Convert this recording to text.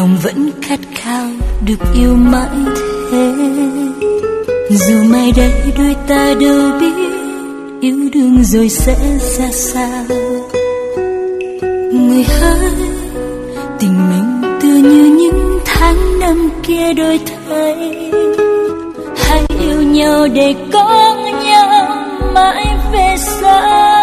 lòng vẫn khát khao được yêu mãi thế. Dù mai đây đôi ta đâu biết yêu đương rồi sẽ ra sao. Người hỡi, tình mình tựa như những tháng năm kia đổi thay. Hãy yêu nhau để có nhau mãi về sau.